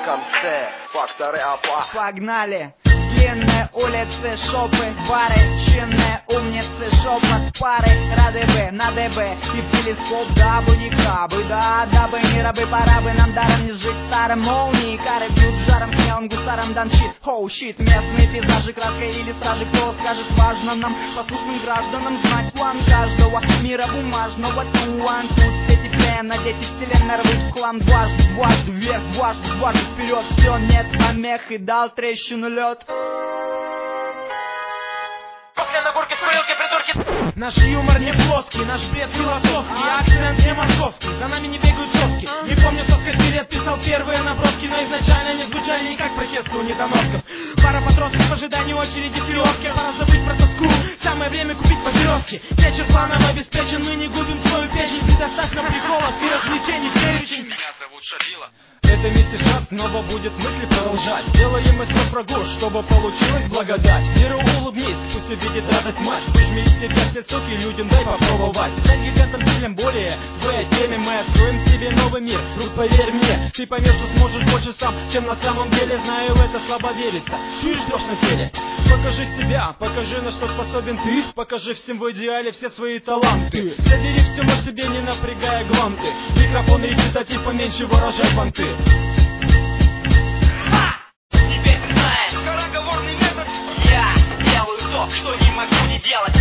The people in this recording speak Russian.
Камсе, факторы АПА. Погнали! Длинные улицы, шопы, бары, чинные умницы, шепот пары, рады бы, на ДБ и в телескоп, дабы не крабы, да, дабы не рабы, пора бы нам даром не жить старым молнии, кары бьют жаром, смелым гусаром дан щит, хоу, щит, местные пейзажи, краской или стражи, кто скажет, важно нам, послушным гражданам, знать план каждого мира бумажного, туан, тут все теплее, надеть вселенной рвут в хлам, дважды вверх, дважды вперед, все, нет помех и дал трещину лед. После нагорки с курилки, придурки. Наш юмор не плоский, наш бред философский, акцент не московский, за нами не бегают соски. Не помню, со скольки лет писал первые наброски, но изначально не звучали никак протесты у недоносов. Пара подростков в ожидании очереди в киоске, пора забыть про тоску, самое время купить папироски. Вечер планом обеспечен, мы не губим свою печень, предоставь нам приколов и развлечений в перечень. Меня зовут Шадила. Это миссис Шат снова будет мысли продолжать. Делаем это прогуш, чтобы получилась благодать. Миру улыбнись, пусть увидит радость мать. Выжми из себя все соки, людям дай попробовать. Стань гигантом сильным более, в своей теме мы откроем себе новый мир. Друг, поверь мне, ты поймешь, что сможешь больше сам, чем на самом деле. Знаю, это слабо верится, чуешь, ждешь на теле. Покажи себя, покажи, на что способен ты. Покажи всем в идеале все свои таланты. Забери все на себе, не напрягая гланты. Микрофон речитатив, поменьше выражай понты. Теперь ты знаешь, скороговорный метод. Я делаю то, что не могу не делать.